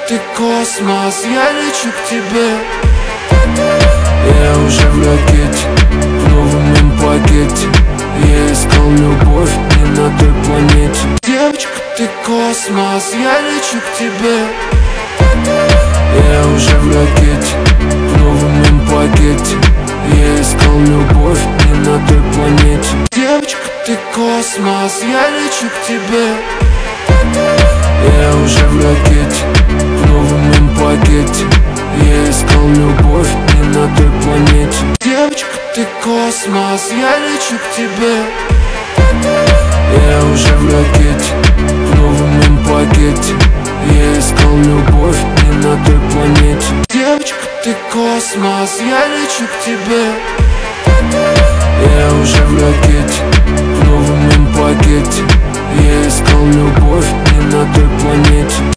ты космос, я лечу к тебе. Я уже в ракете, в новом им пакете. Я искал любовь не на той планете. Девочка, ты космос, я лечу к тебе. Я уже в ракете, в новом им пакете. Я искал любовь не на той планете. Девочка, ты космос, я лечу к тебе. Я уже в ракете, в новом им пакете. Я искал любовь не на той планете. Девочка, ты космос, я лечу к тебе. Я уже в ракете, в новом им пакете. Я искал любовь не на той планете. Девочка, ты космос, я лечу к тебе. Я уже в ракете, в новом им пакете. Я искал любовь не на той планете.